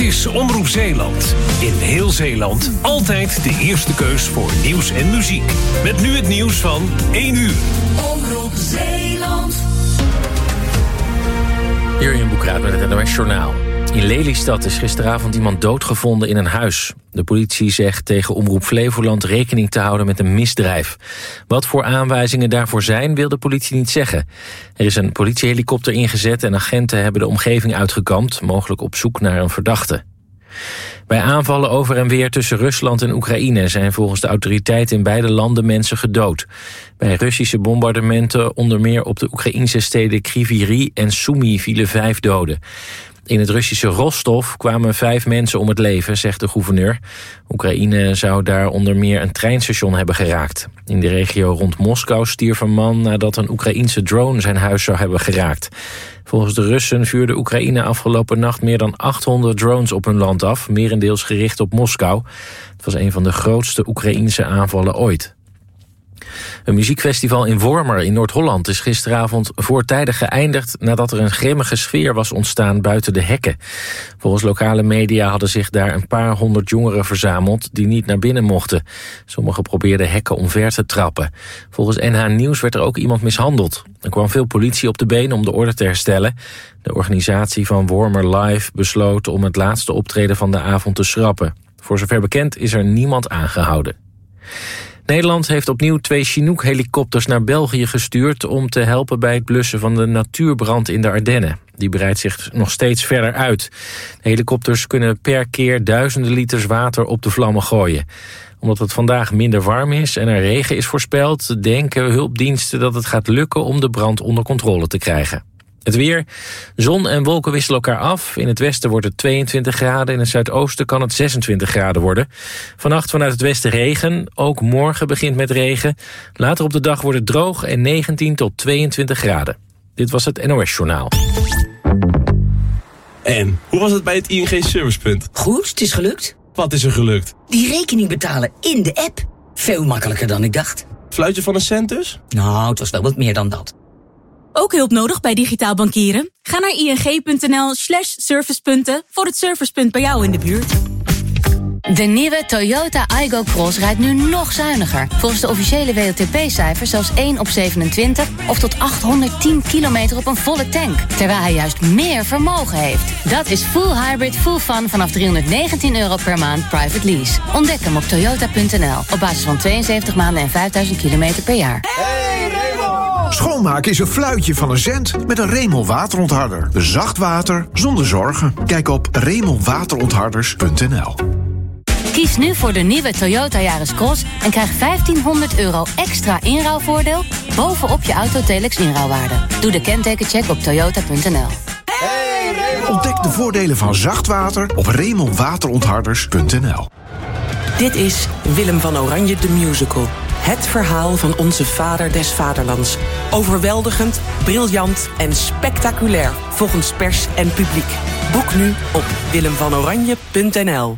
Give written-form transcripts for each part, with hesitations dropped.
Dit is Omroep Zeeland. In heel Zeeland altijd de eerste keus voor nieuws en muziek. Met nu het nieuws van 1 uur. Omroep Zeeland. Jurjen Boekraat met het NOS Journaal. In Lelystad is gisteravond iemand doodgevonden in een huis. De politie zegt tegen Omroep Flevoland rekening te houden met een misdrijf. Wat voor aanwijzingen daarvoor zijn, wil de politie niet zeggen. Er is een politiehelikopter ingezet en agenten hebben de omgeving uitgekampt, mogelijk op zoek naar een verdachte. Bij aanvallen over en weer tussen Rusland en Oekraïne zijn volgens de autoriteiten in beide landen mensen gedood. Bij Russische bombardementen onder meer op de Oekraïnse steden Kryvyi en Sumy vielen 5 doden. In het Russische Rostov kwamen 5 mensen om het leven, zegt de gouverneur. Oekraïne zou daar onder meer een treinstation hebben geraakt. In de regio rond Moskou stierf een man nadat een Oekraïense drone zijn huis zou hebben geraakt. Volgens de Russen vuurde Oekraïne afgelopen nacht meer dan 800 drones op hun land af, merendeels gericht op Moskou. Het was een van de grootste Oekraïense aanvallen ooit. Een muziekfestival in Wormer in Noord-Holland is gisteravond voortijdig geëindigd nadat er een grimmige sfeer was ontstaan buiten de hekken. Volgens lokale media hadden zich daar een paar honderd jongeren verzameld die niet naar binnen mochten. Sommigen probeerden hekken omver te trappen. Volgens NH Nieuws werd er ook iemand mishandeld. Er kwam veel politie op de been om de orde te herstellen. De organisatie van Wormer Live besloot om het laatste optreden van de avond te schrappen. Voor zover bekend is er niemand aangehouden. Nederland heeft opnieuw 2 Chinook-helikopters naar België gestuurd om te helpen bij het blussen van de natuurbrand in de Ardennen. Die breidt zich nog steeds verder uit. De helikopters kunnen per keer duizenden liters water op de vlammen gooien. Omdat het vandaag minder warm is en er regen is voorspeld, denken hulpdiensten dat het gaat lukken om de brand onder controle te krijgen. Het weer. Zon en wolken wisselen elkaar af. In het westen wordt het 22 graden. In het zuidoosten kan het 26 graden worden. Vannacht vanuit het westen regen. Ook morgen begint met regen. Later op de dag wordt het droog en 19 tot 22 graden. Dit was het NOS Journaal. En, hoe was het bij het ING Servicepunt? Goed, het is gelukt. Wat is er gelukt? Die rekening betalen in de app. Veel makkelijker dan ik dacht. Fluitje van een cent dus? Nou, het was wel wat meer dan dat. Ook hulp nodig bij digitaal bankieren? Ga naar ing.nl/servicepunten voor het servicepunt bij jou in de buurt. De nieuwe Toyota Aygo Cross rijdt nu nog zuiniger. Volgens de officiële WLTP-cijfers zelfs 1 op 27... of tot 810 kilometer op een volle tank. Terwijl hij juist meer vermogen heeft. Dat is full hybrid, full fun vanaf €319 per maand private lease. Ontdek hem op toyota.nl. Op basis van 72 maanden en 5000 kilometer per jaar. Schoonmaken is een fluitje van een cent met een Remel waterontharder. Zacht water zonder zorgen. Kijk op remelwaterontharders.nl. Kies nu voor de nieuwe Toyota Yaris Cross en krijg €1500 extra inruilvoordeel bovenop je Autotelex inruilwaarde. Doe de kentekencheck op toyota.nl. Ontdek de voordelen van zacht water op remelwaterontharders.nl. Dit is Willem van Oranje de Musical. Het verhaal van onze vader des vaderlands. Overweldigend, briljant en spectaculair volgens pers en publiek. Boek nu op willemvanoranje.nl.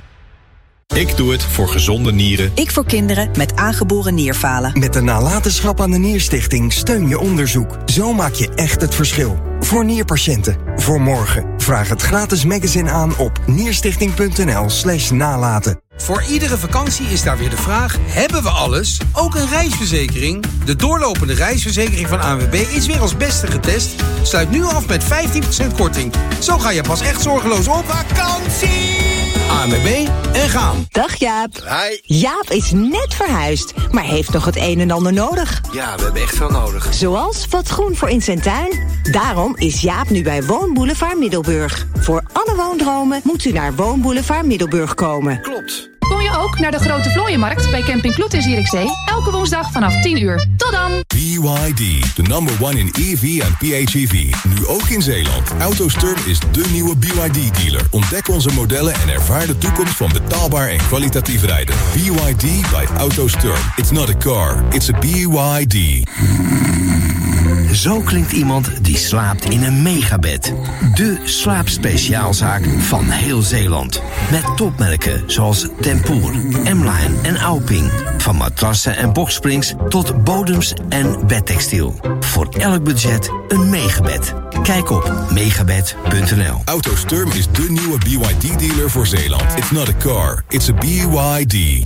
Ik doe het voor gezonde nieren. Ik voor kinderen met aangeboren nierfalen. Met de nalatenschap aan de Nierstichting steun je onderzoek. Zo maak je echt het verschil. Voor nierpatiënten. Voor morgen. Vraag het gratis magazine aan op nierstichting.nl/nalaten. Voor iedere vakantie is daar weer de vraag: hebben we alles? Ook een reisverzekering? De doorlopende reisverzekering van ANWB is weer als beste getest. Sluit nu af met 15% korting. Zo ga je pas echt zorgeloos op vakantie. ANWB en gaan. Dag Jaap. Hi. Jaap is net verhuisd, maar heeft nog het een en ander nodig. Ja, we hebben echt veel nodig. Zoals wat groen voor in zijn tuin. Daarom is Jaap nu bij Woonboulevard Middelburg. Voor alle woondromen moet u naar Woonboulevard Middelburg komen. Klopt. Kom je ook naar de Grote Vlooienmarkt bij Camping Kloet in Zierikzee? Elke woensdag vanaf 10 uur. Tot dan! BYD, de number 1 in EV en PHEV. Nu ook in Zeeland. AutoSturm is de nieuwe BYD-dealer. Ontdek onze modellen en ervaar de toekomst van betaalbaar en kwalitatief rijden. BYD by AutoSturm. It's not a car, it's a BYD. Zo klinkt iemand die slaapt in een megabed. De slaapspeciaalzaak van heel Zeeland. Met topmerken zoals Tempoor, M-Line en Auping. Van matrassen en boxsprings tot bodems en bedtextiel. Voor elk budget een megabed. Kijk op megabed.nl. AutoSturm is de nieuwe BYD-dealer voor Zeeland. It's not a car, it's a BYD.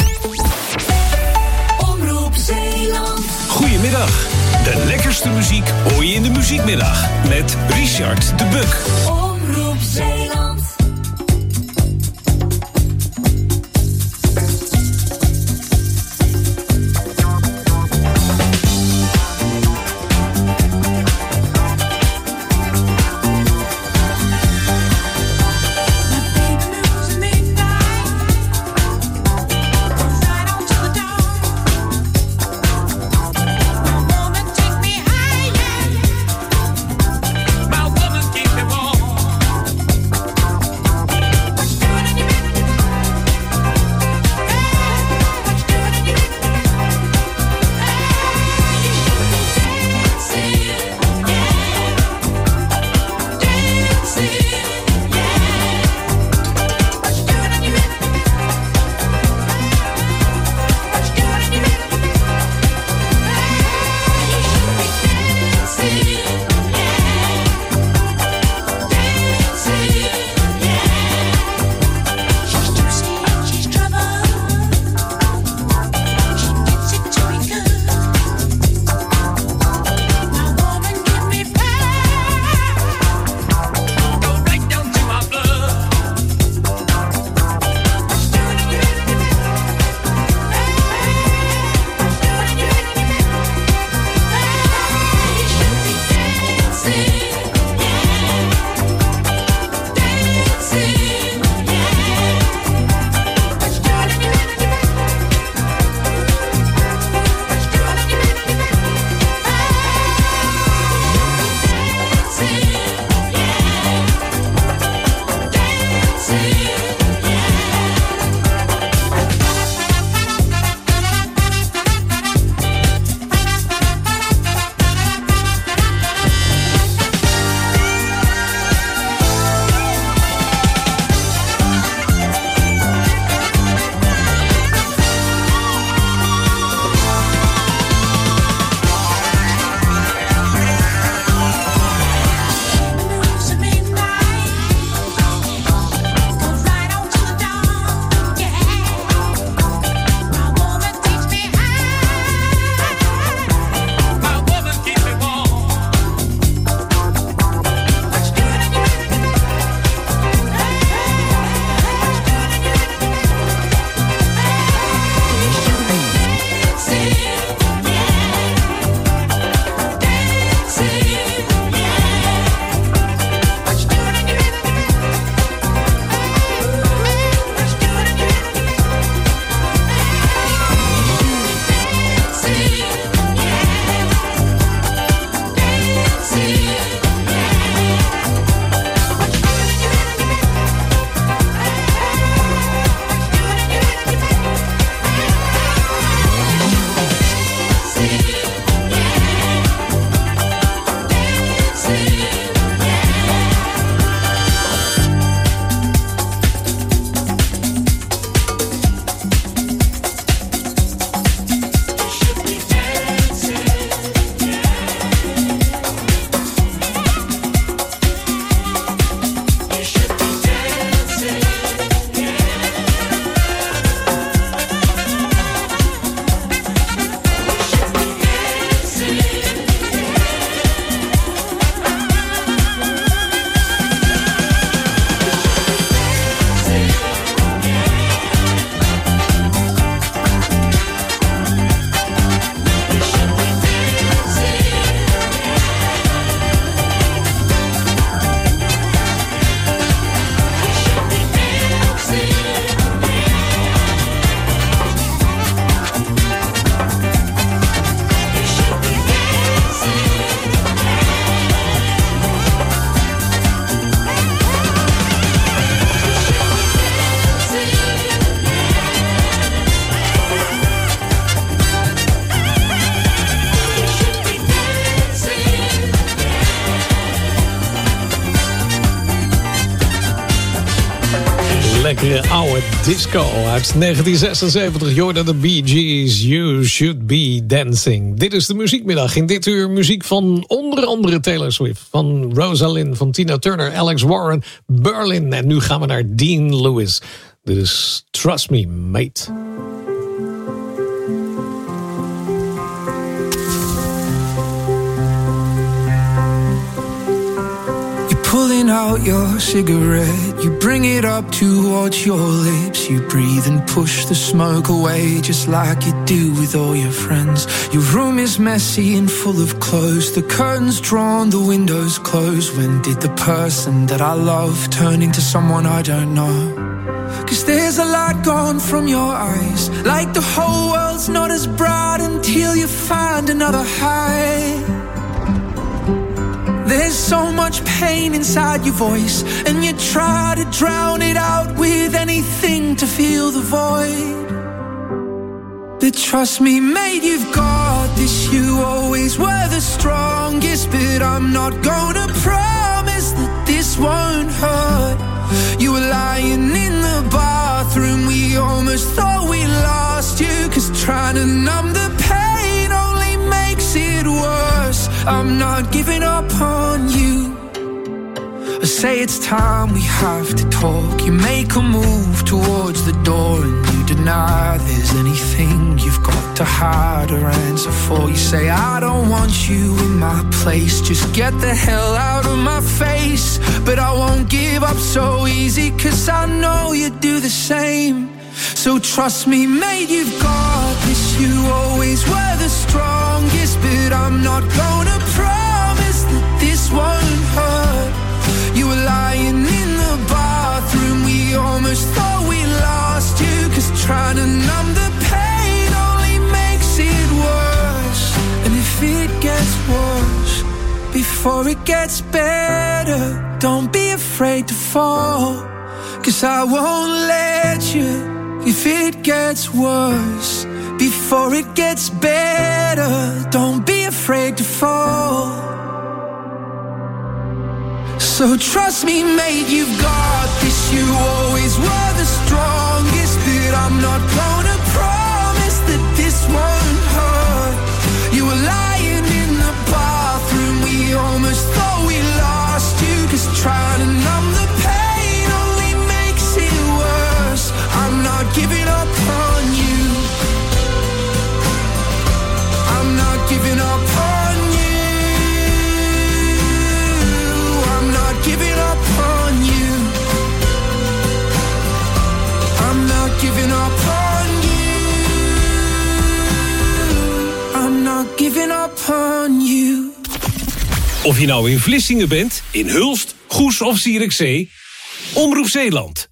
Omroep Zeeland. Goedemiddag. De lekkerste muziek hoor je in de muziekmiddag. Met Richard de Buck. Omroep Zeeland. My woman keep me warm. lekkere oude disco uit 1976. Je hoorde de Bee Gees, You Should Be Dancing. Dit is de muziekmiddag. In dit uur muziek van onder andere Taylor Swift, van Rosalind, van Tina Turner, Alex Warren, Berlin. En nu gaan we naar Dean Lewis. Dit is Trust Me, Mate. Pulling out your cigarette, you bring it up towards your lips. You breathe and push the smoke away, just like you do with all your friends. Your room is messy and full of clothes, the curtains drawn, the windows closed. When did the person that I love turn into someone I don't know? 'Cause there's a light gone from your eyes, like the whole world's not as bright until you find another high. There's so much pain inside your voice, and you try to drown it out with anything to fill the void. But trust me, mate, you've got this. You always were the strongest, but I'm not gonna promise that this won't hurt. You were lying in the bathroom, we almost thought we lost you, 'cause trying to numb the pain only makes it worse. I'm not giving up on you. I say it's time we have to talk. You make a move towards the door and you deny there's anything you've got to hide or answer for. You say I don't want you in my place, just get the hell out of my face. But I won't give up so easy, 'cause I know you do the same. So trust me, mate, you've got this. You always were the strongest, but I'm not gonna promise that this won't hurt. You were lying in the bathroom, we almost thought we lost you, 'cause trying to numb the pain only makes it worse. And if it gets worse before it gets better, don't be afraid to fall, 'cause I won't let you. If it gets worse before it gets better, don't be afraid to fall. So trust me, mate, you've got this. You always were the strongest, but I'm not gonna promise that this won't hurt. You were lying in the bathroom, we almost thought we lost you, 'cause trying to numb the pain only makes it worse. I'm not giving up on you. I'm not giving up on you. I'm not giving up on you. I'm not giving up on you. I'm not giving up on you. Of je nou in Vlissingen bent, in Hulst, Goes of Zierikzee, Omroep Zeeland.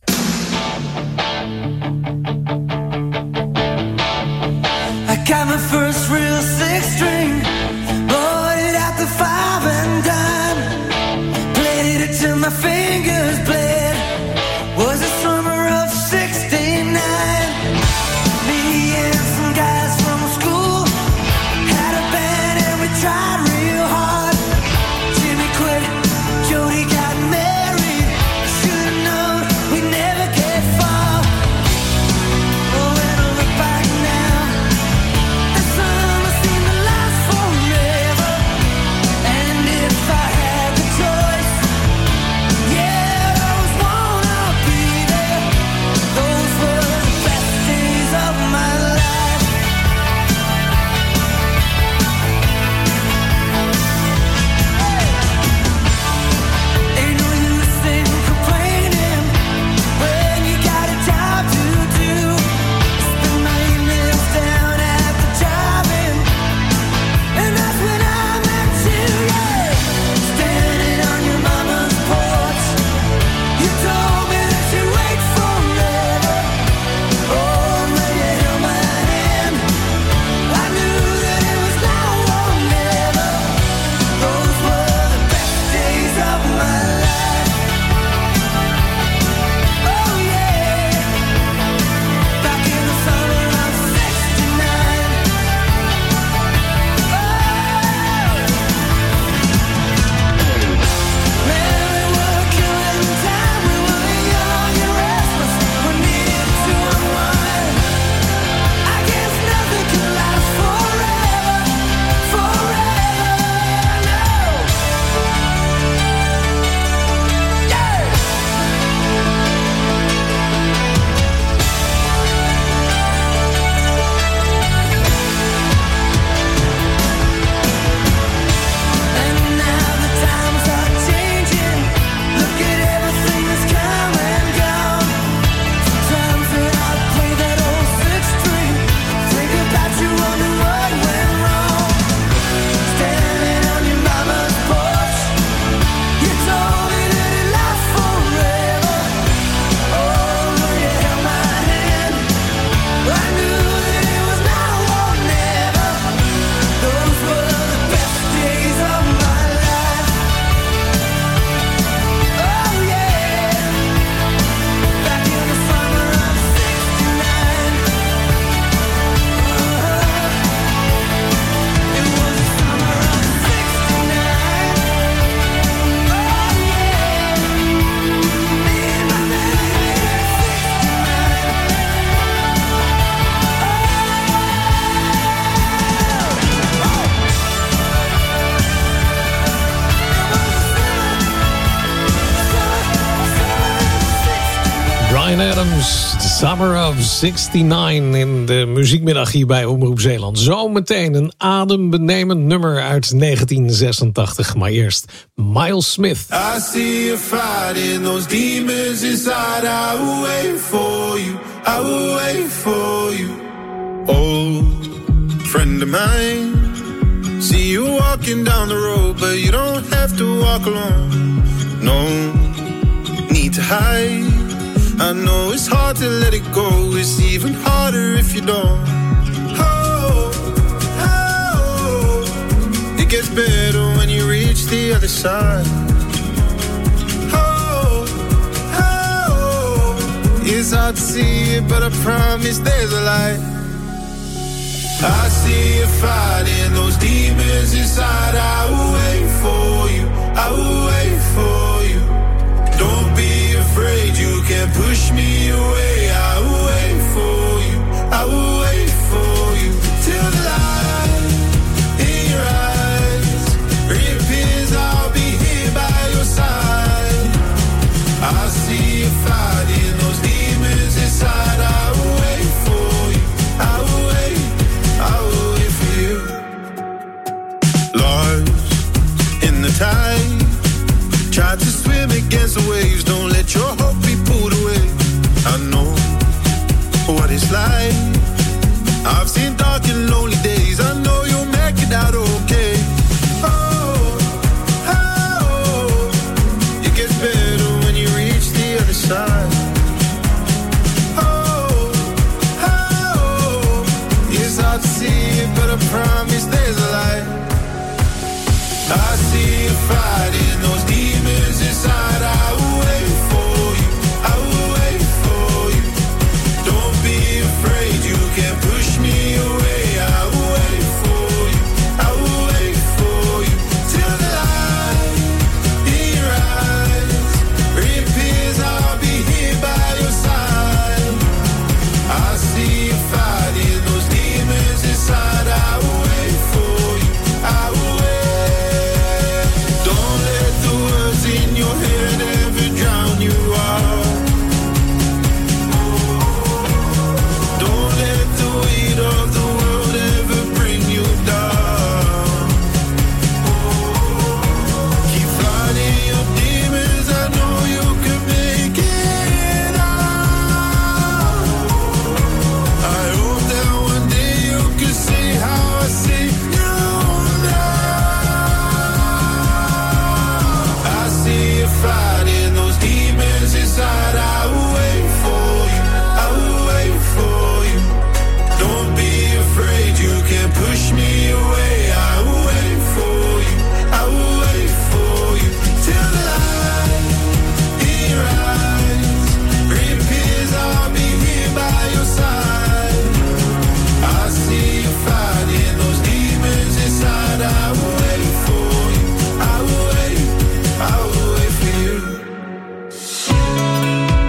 I got my first real six string, bought it at the 5 and dime, played it till my fingers bled. Was the summer of '69. Me and some guys from school had a band and we tried real hard. Jimmy quit, Jody got married. Should've known we never get far. Oh, when I look back now, the summer seemed to last forever. And if I had the choice, yeah, I Bryan Adams, The Summer of 69 in de muziekmiddag hier bij Omroep Zeeland. Zometeen een adembenemend nummer uit 1986. Maar eerst Miles Smith. I see you fighting those demons inside. I will wait for you. I will wait for you. Old friend of mine. See you walking down the road, but you don't have to walk alone. No need to hide. I know it's hard to let it go. It's even harder if you don't. Oh, oh, it gets better when you reach the other side. Oh, oh, it's hard to see it, but I promise there's a light. I see you fighting those demons inside. I will wait for you. I will wait for you. Don't be afraid, you can't push me away. I will wait for you. I will wait for you till the light in your eyes reappears. I'll be here by your side. I see you fighting those demons inside. I will wait for you. I will wait. I will wait for you. Lost in the tide, try to swim against the waves. Don't let your hope be pulled away. I know what it's like. I've seen dark and lonely days. I know you'll make it out okay. Oh, oh, it gets better when you reach the other side. Oh, oh, it's hard to see it, but I promise there's a light. I see you fighting those demons inside. I will wait for you. I will wait for you. Don't be afraid, you can't push me away. I will wait for you. I will wait for you till the light in your eyes reappears. I'll be here by your side. I see you fighting those demons inside. I will wait for you. I will wait. Don't let the words in your head ever drown you out. Don't let the weight of the world ever bring you down. Keep fighting your demons. I know you can make it out. I hope that one day you can see how I see you now. I see you fighting those demons inside. I will wait for you. I will wait for you. Don't be afraid, you can't push me away. I will wait for you. I will wait for you till the light in your eyes reappears. I'll be here by your side. I see you fighting those demons inside. I will wait for you. I will wait. I will wait for you.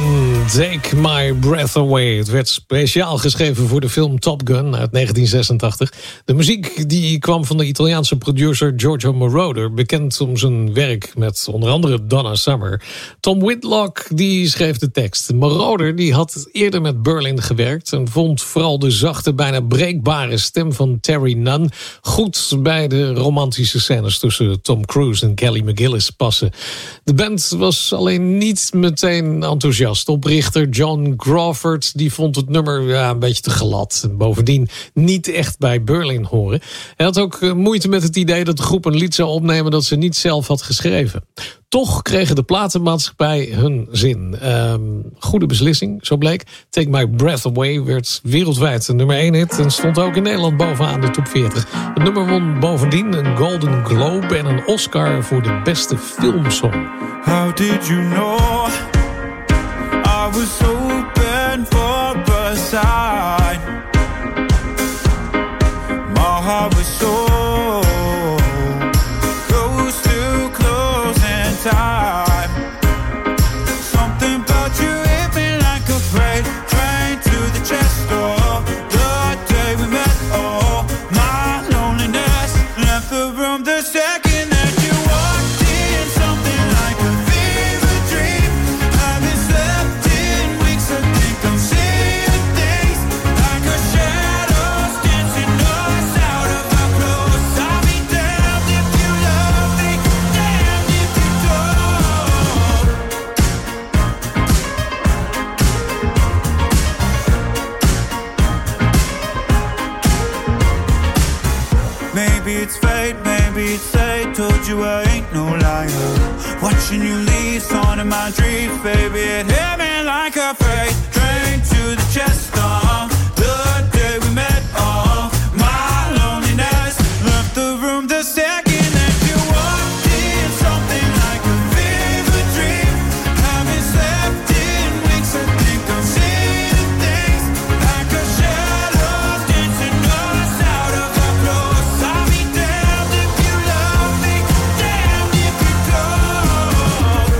Take My Breath Away. Het werd speciaal geschreven voor de film Top Gun uit 1986. De muziek die kwam van de Italiaanse producer Giorgio Moroder, bekend om zijn werk met onder andere Donna Summer. Tom Whitlock die schreef de tekst. Moroder die had eerder met Berlin gewerkt en vond vooral de zachte, bijna breekbare stem van Terry Nunn goed bij de romantische scènes tussen Tom Cruise en Kelly McGillis passen. De band was alleen niet meteen enthousiast. Oprichter John Crawford die vond het nummer een beetje te glad. En bovendien niet echt bij Berlin horen. Hij had ook moeite met het idee dat de groep een lied zou opnemen dat ze niet zelf had geschreven. Toch kregen de platenmaatschappij hun zin. Goede beslissing, zo bleek. Take My Breath Away werd wereldwijd een nummer 1 hit en stond ook in Nederland bovenaan de top 40. Het nummer won bovendien een Golden Globe en een Oscar voor de beste filmsong. How did you know I was open for a sign? My heart was so close to closing time. Something about you hit me like a freight train to the chest door. The day we met, oh, my loneliness left the room the second that you walked in. Something like a fever dream. Haven't slept in weeks, I think I'm seeing things like a shadows dancing us out of our clothes. I'll be damned if you love me, damned if you don't. Maybe it's fate, maybe it's fate. Told you I ain't no liar. Watching you leave, on in my dreams, baby. It hit me like a freight train to the chest. The day we met, my loneliness left the room the second that you walked in. Something like a fever dream. Haven't slept in weeks, I think I'm seeing things like a shadow dancing us out of our clothes. I'll be damned if you love me, damned if you don't.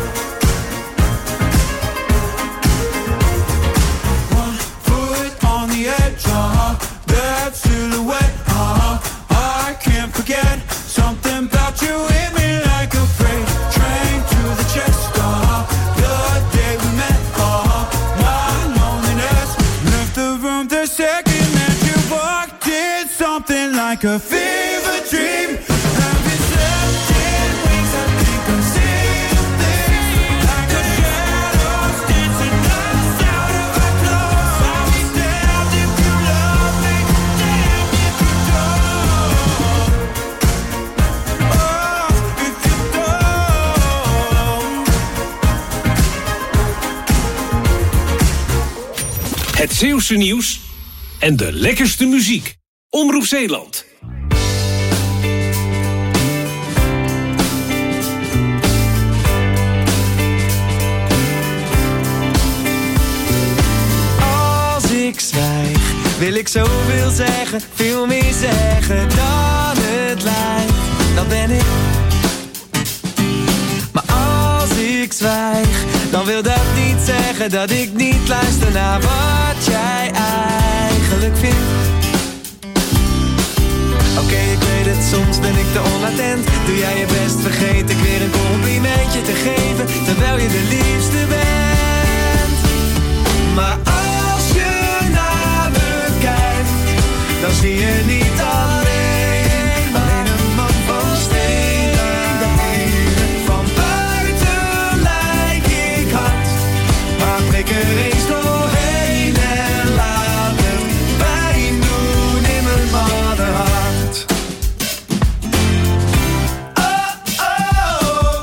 One foot on the edge, that silhouette, I can't forget. Something about you hit me like a freight train to the chest. The day we met, my loneliness left the room the second that you walked in. Something like a fever dream. Haven't slept in weeks, I think I'm seeing things like a shadows dancing us out of our clothes. I'll be damned if you love me, damned if you don't. Oh, if you don't. Het Zeeuwse nieuws en de lekkerste muziek. Omroep Zeeland. Als ik zwijg, wil ik zoveel zeggen, veel meer zeggen dan het lijkt. Dat ben ik. Maar als ik zwijg, dan wil dat niet zeggen dat ik niet luister naar wat jij eigenlijk vindt. Oké, ik weet het, soms ben ik te onattent. Doe jij je best, vergeet ik weer een complimentje te geven, terwijl je de liefste bent. Maar als je naar me kijkt, dan zie je niet alleen, alleen een man van steen. Van buiten lijk ik hard, maar prik er eens doorheen en laat het pijn doen in mijn mannenhart. Oh, oh.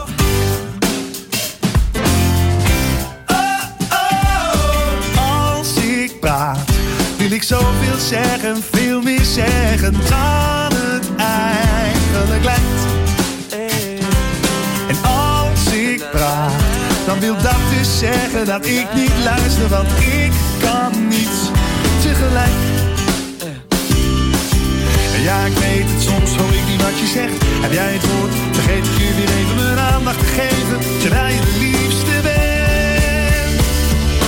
Oh, oh. Als ik praat, wil ik zoveel zeggen, veel meer zeggen dan het eigenlijk lijkt. En als ik praat, dan wil dat dus zeggen dat ik niet luister, want ik kan niet tegelijk. Ja, ik weet het, soms hoor ik niet wat je zegt. Heb jij het woord, vergeet ik je weer even mijn aandacht te geven, terwijl je de liefste bent.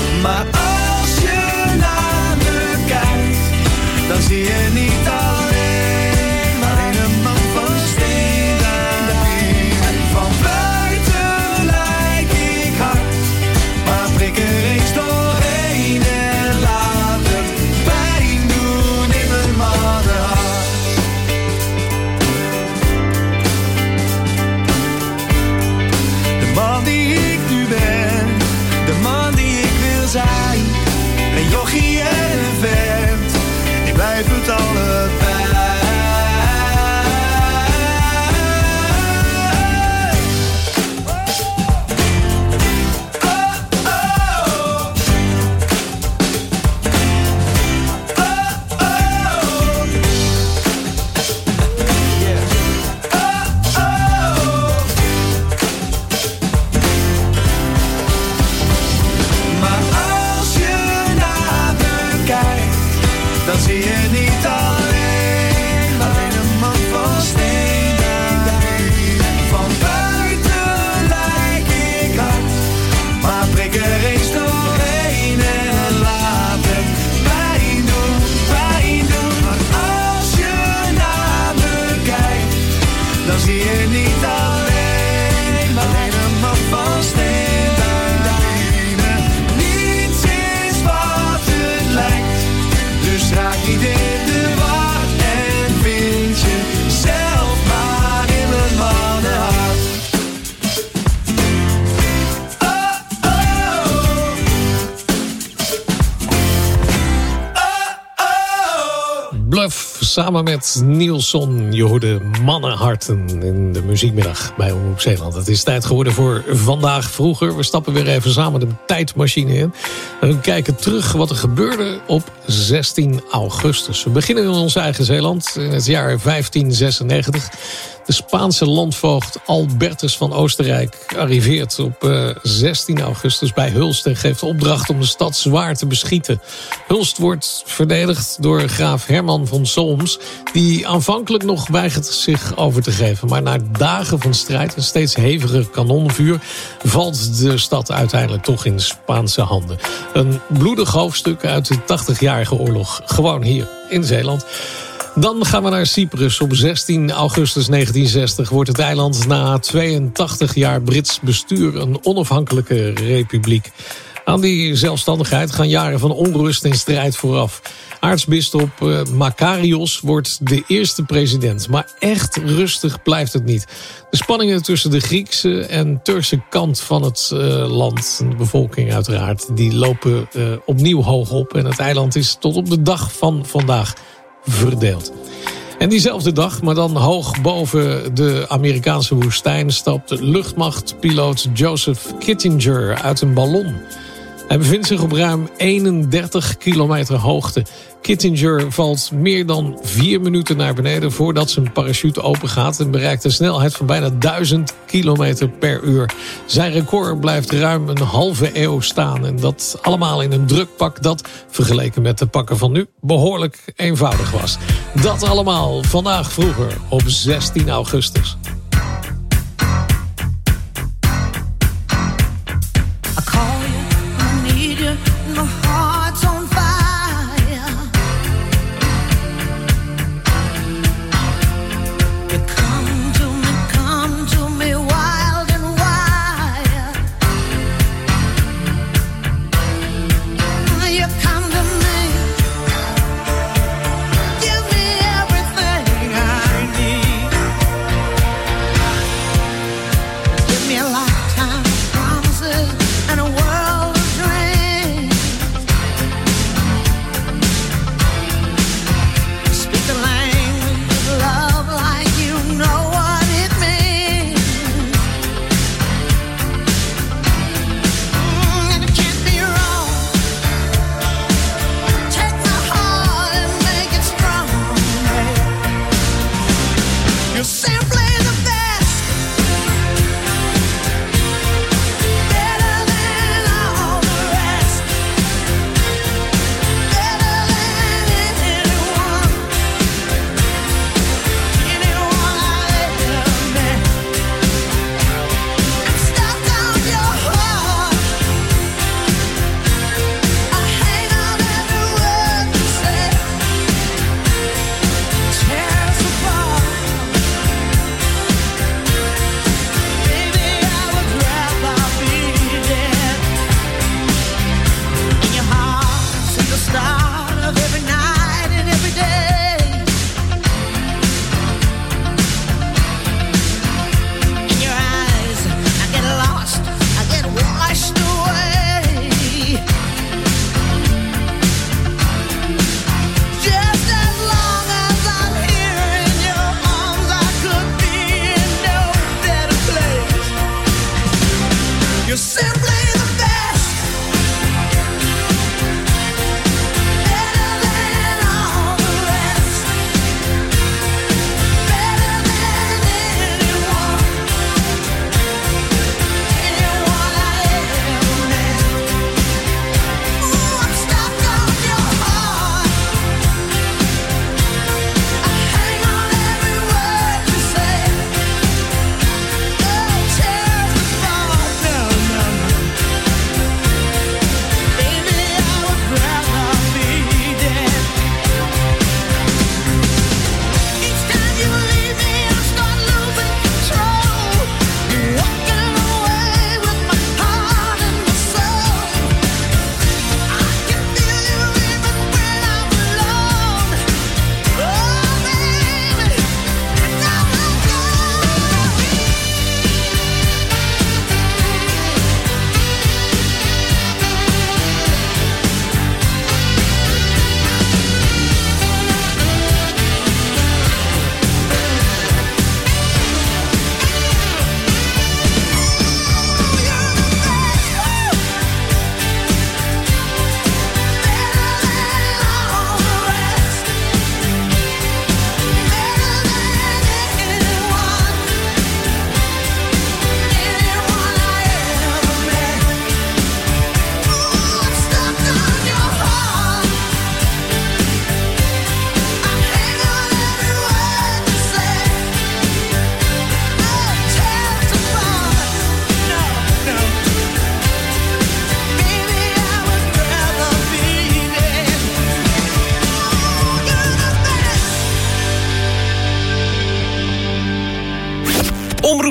zijn. Een jochie en een vent, ik blijf het allebei. Dan zie je niet alleen een man van steen. Van buiten lijk ik hard, maar prik er eens doorheen en laat het pijn doen, pijn doen. Maar als je naar me kijkt, dan zie je niet alleen een man van steen. Niets is wat het lijkt. Dus raak niet in de war en vind je zelf maar in mijn mannenhart. Oh, oh. Oh, oh. Bluff samen met Nielson. Je hoorde Mannenharten in de muziekmiddag bij Omroep Zeeland. Het is tijd geworden voor Vandaag Vroeger. We stappen weer even samen de tijdmachine in. En we kijken terug wat er gebeurde op 16 augustus. We beginnen in ons eigen Zeeland in het jaar 1596. De Spaanse landvoogd Albertus van Oostenrijk arriveert op 16 augustus bij Hulst en geeft opdracht om de stad zwaar te beschieten. Hulst wordt verdedigd door graaf Herman van Solms, die aanvankelijk nog weigert zich over te geven. Maar na dagen van strijd en steeds heviger kanonvuur valt de stad uiteindelijk toch in Spaanse handen. Een bloedig hoofdstuk uit de 80-jarige oorlog, gewoon hier in Zeeland. Dan gaan we naar Cyprus. Op 16 augustus 1960 wordt het eiland na 82 jaar Brits bestuur een onafhankelijke republiek. Aan die zelfstandigheid gaan jaren van onrust en strijd vooraf. Aartsbisschop Makarios wordt de eerste president. Maar echt rustig blijft het niet. De spanningen tussen de Griekse en Turkse kant van het land, en de bevolking uiteraard, die lopen opnieuw hoog op. En het eiland is tot op de dag van vandaag verdeeld. En diezelfde dag, maar dan hoog boven de Amerikaanse woestijn, stapt luchtmachtpiloot Joseph Kittinger uit een ballon. Hij bevindt zich op ruim 31 kilometer hoogte. Kittinger valt meer dan 4 minuten naar beneden voordat zijn parachute opengaat en bereikt een snelheid van bijna 1000 kilometer per uur. Zijn record blijft ruim een halve eeuw staan en dat allemaal in een drukpak dat, vergeleken met de pakken van nu, behoorlijk eenvoudig was. Dat allemaal Vandaag Vroeger op 16 augustus.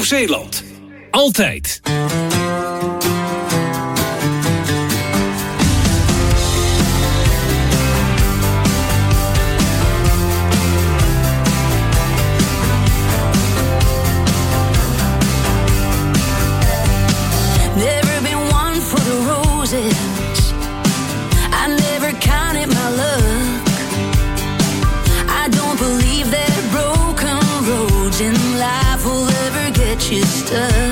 Zeeland. Altijd. Never been one for the roses. I never counted my luck. I don't believe that broken roads in life will ever get you stuck.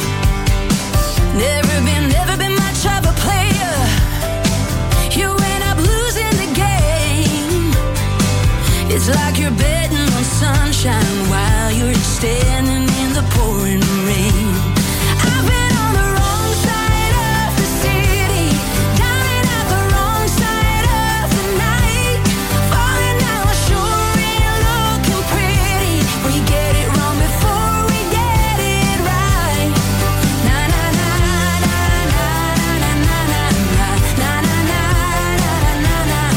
Never been much of a player. You end up losing the game. It's like you're betting on sunshine while you're standing in the pouring rain. I've been on the wrong side of the city, dying at the wrong side of the night, falling down the shore and looking pretty. We get it wrong before we get it right. Na na na na na na na na na na na na na na na na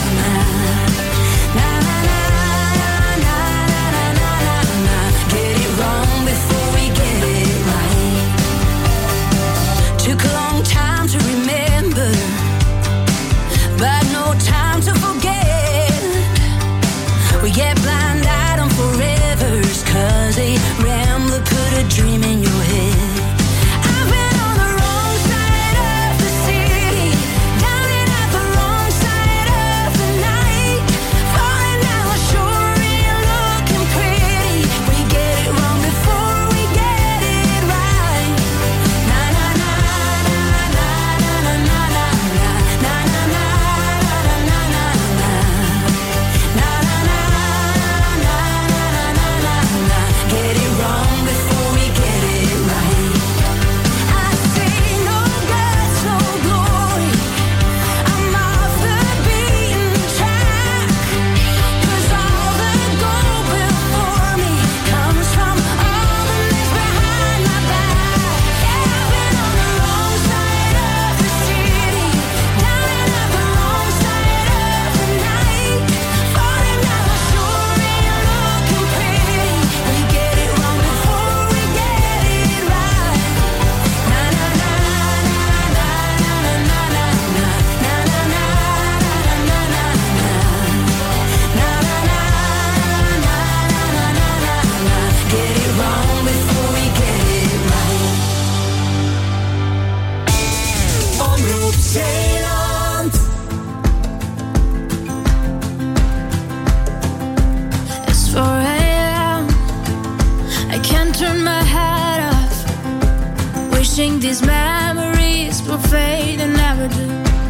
na. Get it wrong before we get it right. Took a long time to remember, but no time to forget. We get blind-eyed on forevers, 'cause a rambler put a dream in your head. I've been on the wrong side of the city, dying at the wrong side of the night, falling down the shore and looking pretty. We get it wrong before we get it right. Na na na na na na na na na na na na na na na na. Na na na na na na na. Get it wrong before we get it right. I see no guts, no glory. I'm off the beaten track, 'cause all the gold before me comes from all the mess behind my back. Yeah, I've been on the wrong side of the city, dying at the wrong side of the night, falling down the shore and looking pretty. We get it wrong before we get it right. Na na na na na na na na na na na na na na na na na. Na na na na na na na. Get it wrong before we get it right. Omroep Zeeland. It's 4 a.m. I can't turn my head off, wishing these memories will fade and never do.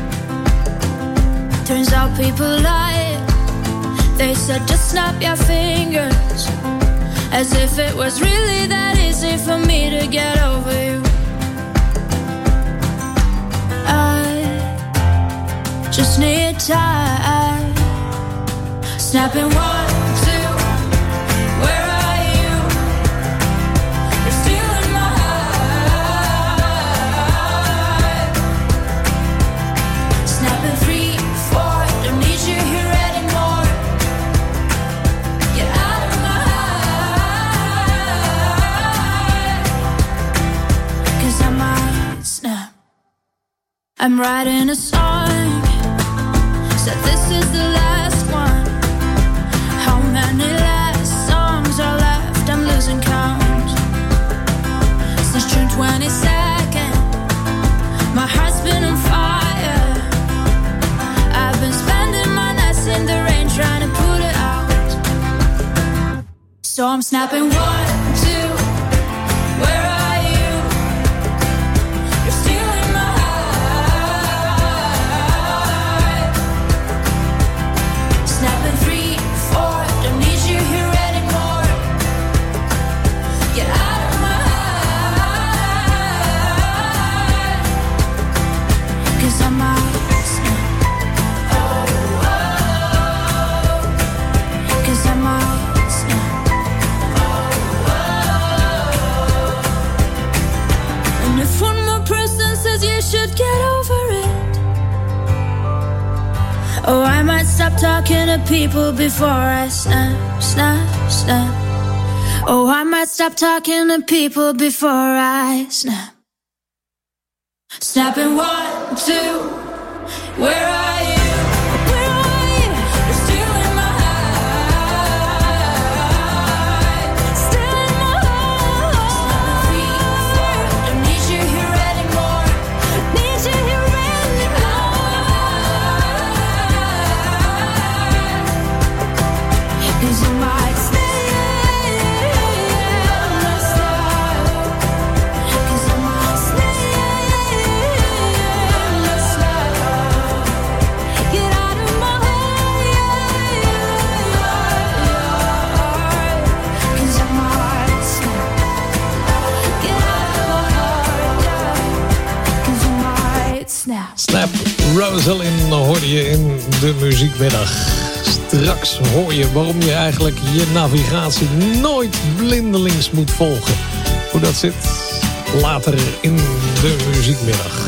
Turns out people lie. They said just snap your fingers, as if it was really that easy for me to get over you. I just need time. Snapping 1, 2, where are you? You're still in my heart. Snapping 3, 4, don't need you here anymore. Get out of my heart, 'cause I might snap. I'm writing a song, said this is the last one. How many last songs are left? I'm losing count. Since June 22nd, my heart's been on fire. I've been spending my nights in the rain trying to put it out. So I'm snapping 1, 2, where are you? You're still in my heart. Snapping 3, 4, don't need you here anymore. Get out of my heart, 'cause I might snap. 'Cause I might snap. And if one more person says you should get over it, oh, I might stop talking to people before I snap, snap, snap. Oh, I might stop talking to people before I snap. Snapping 1, 2, where are you? Where are you? You're still in my heart. Still in my heart. 3, 4, don't need you here anymore. Need you here anymore. 'Cause you might stay. Snap, Rosalind hoorde je in de muziekmiddag. Straks hoor je waarom je eigenlijk je navigatie nooit blindelings moet volgen. Hoe dat zit, later in de muziekmiddag.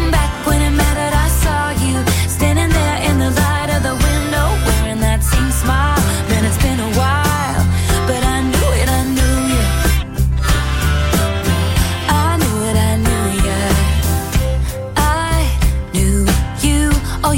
Smile.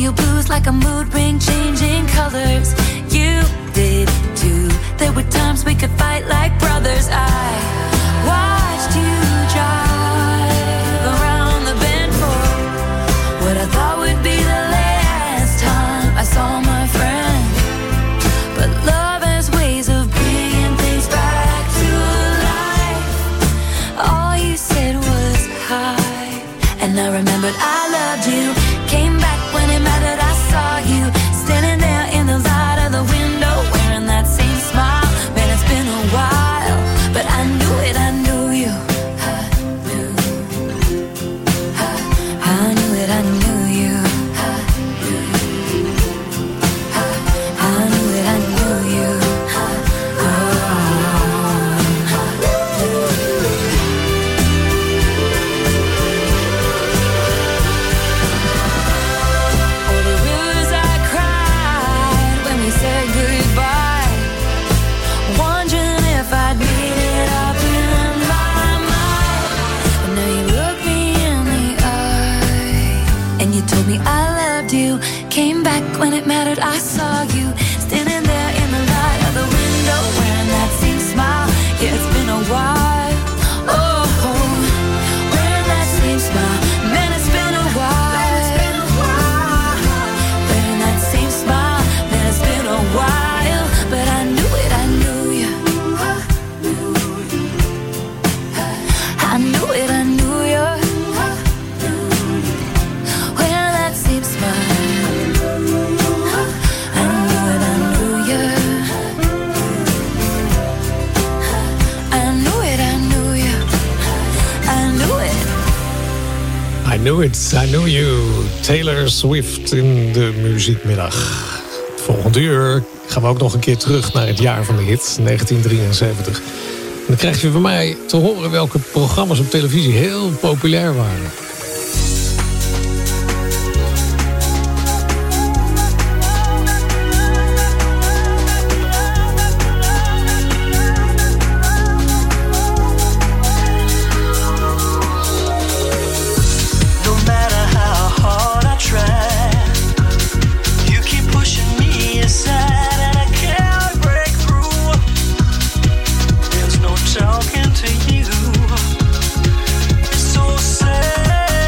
your blues like a mood ring changing colors. You did too. There were times we could fight like brothers. I watched you drive around the bend for what I thought would be the last time I saw my friend. But love has ways of bringing things back to life. All you said was hi, and I remembered I loved you. Came back when it mattered, I saw you standing there in the light of the window, wearing that same smile. Man, it's been a while, but I knew it, I knew you. I knew it, I knew you. I knew it, I knew you. All the rivers I cried when we said goodbye, wondering if I'd made it up in my mind. But now you look me in the eye, and you told me I loved you. Came back when it mattered, I saw you standing there in the light of the window, wearing that same smile. Yeah, it's been a while. Oh, wearing that same smile. Man, it's been a while. Wearing that same smile. Man, it's been a while. But I knew it, I knew you. I knew it, I knew you. Wearing that same smile. I knew it, I knew you. I knew it, I knew you. I knew it. I knew it, I knew you. Taylor Swift in de muziekmiddag. Volgend uur gaan we ook nog een keer terug naar het jaar van de hit, 1973. En dan krijg je van mij te horen welke programma's op televisie heel populair waren. No matter how hard I try, you keep pushing me aside, and I can't break through. There's no talking to you. It's so sad.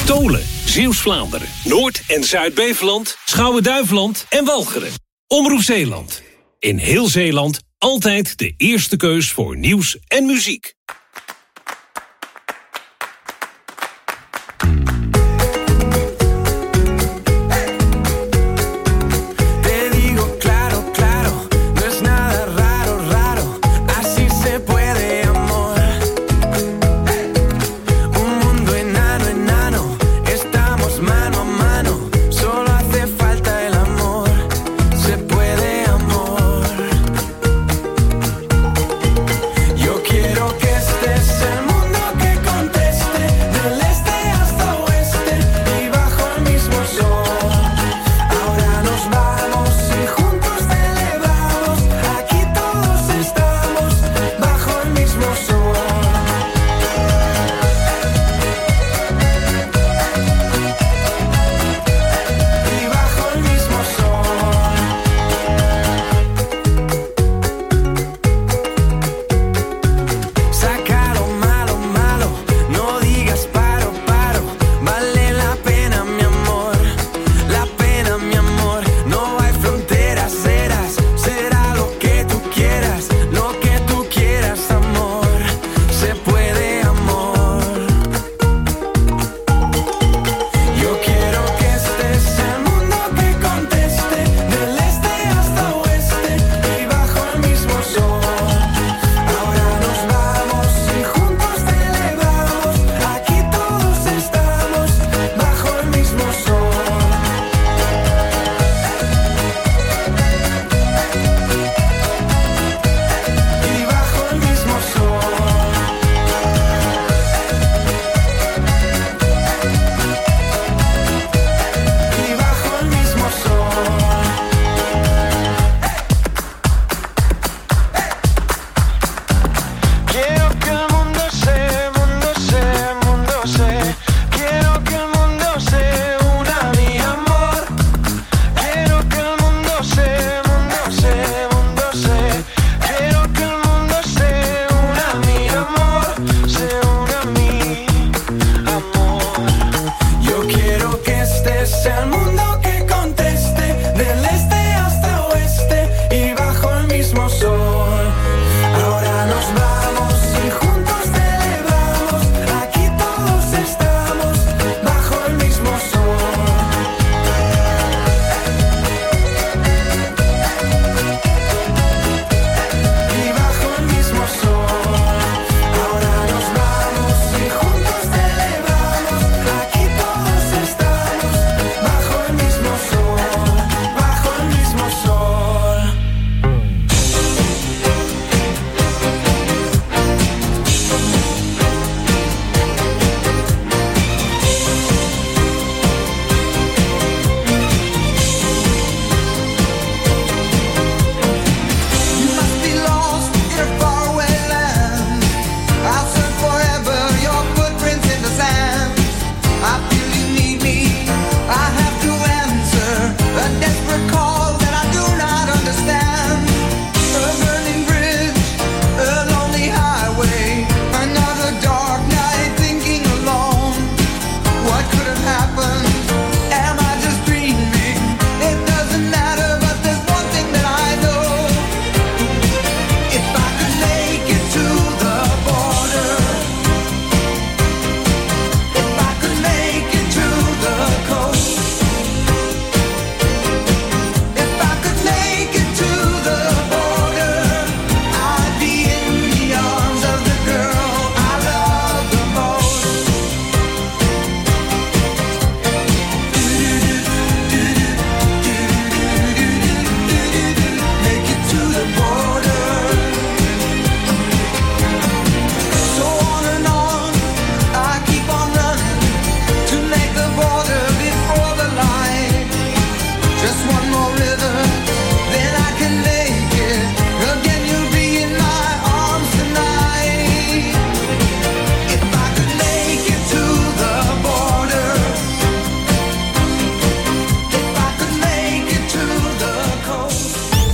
Tolen, Zeeuws-Vlaanderen, Noord- en Zuid-Beveland, Schouwen-Duiveland en Walcheren. Omroep Zeeland. In heel Zeeland altijd de eerste keus voor nieuws en muziek.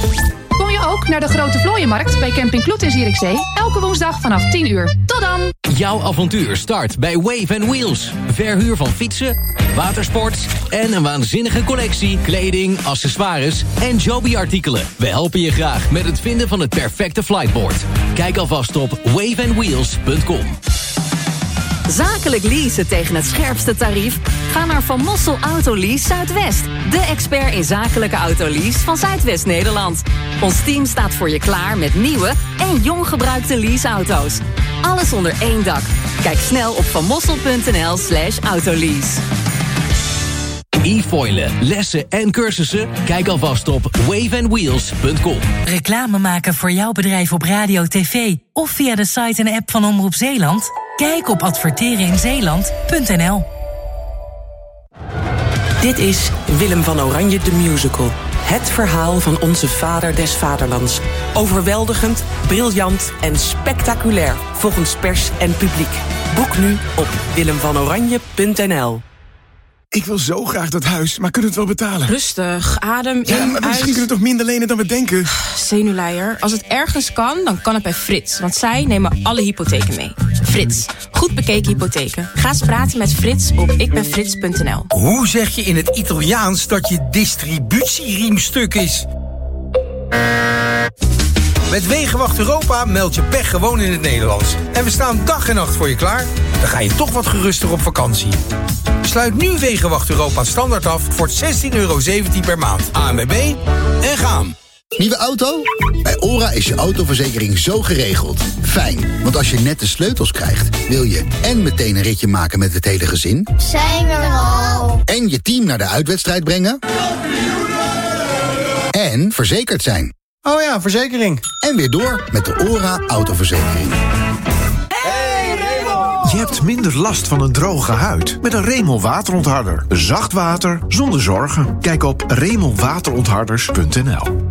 Naar de Grote Vlooienmarkt bij Camping Kloet in Zierikzee. Elke woensdag vanaf 10 uur. Tot dan! Jouw avontuur start bij Wave & Wheels. Verhuur van fietsen, watersports en een waanzinnige collectie kleding, accessoires en Joby-artikelen. We helpen je graag met het vinden van het perfecte flightboard. Kijk alvast op waveandwheels.com. Zakelijk leasen tegen het scherpste tarief? Ga naar Van Mossel Autolease Zuidwest. De expert in zakelijke autolease van Zuidwest-Nederland. Ons team staat voor je klaar met nieuwe en jong gebruikte leaseauto's. Alles onder één dak. Kijk snel op vanmossel.nl/autolease. E-foilen, lessen en cursussen? Kijk alvast op waveandwheels.com. Reclame maken voor jouw bedrijf op radio, tv of via de site en app van Omroep Zeeland? Kijk op advertereninzeeland.nl. Dit is Willem van Oranje de Musical. Het verhaal van onze vader des vaderlands. Overweldigend, briljant en spectaculair volgens pers en publiek. Boek nu op willemvanoranje.nl. Ik wil zo graag dat huis, maar kunnen we het wel betalen? Rustig, adem in, ja, maar misschien kunnen we toch minder lenen dan we denken? Zenuwleier. Als het ergens kan, dan kan het bij Frits. Want zij nemen alle hypotheken mee. Frits, goed bekeken hypotheken. Ga eens praten met Frits op ikbenfrits.nl. Hoe zeg je in het Italiaans dat je distributieriemstuk is? Met Wegenwacht Europa meld je pech gewoon in het Nederlands. En we staan dag en nacht voor je klaar. Dan ga je toch wat geruster op vakantie. Sluit nu Wegenwacht Europa standaard af voor €16,17 per maand. ANWB en gaan. Nieuwe auto? Bij OHRA is je autoverzekering zo geregeld. Fijn, want als je net de sleutels krijgt, wil je en meteen een ritje maken met het hele gezin. Zijn we er al? En je team naar de uitwedstrijd brengen. En verzekerd zijn. Oh ja, verzekering. En weer door met de OHRA autoverzekering. Je hebt minder last van een droge huid met een Remel waterontharder. Zacht water zonder zorgen. Kijk op remelwaterontharders.nl.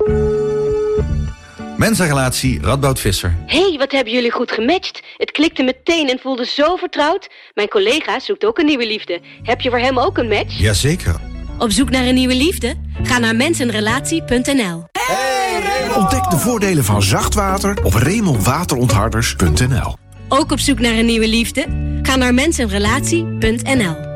Mensenrelatie Radboud Visser. Hey, wat hebben jullie goed gematcht. Het klikte meteen en voelde zo vertrouwd. Mijn collega zoekt ook een nieuwe liefde. Heb je voor hem ook een match? Jazeker. Op zoek naar een nieuwe liefde? Ga naar mensenrelatie.nl. Ontdek de voordelen van zacht water op remelwaterontharders.nl. Ook op zoek naar een nieuwe liefde? Ga naar mensenrelatie.nl.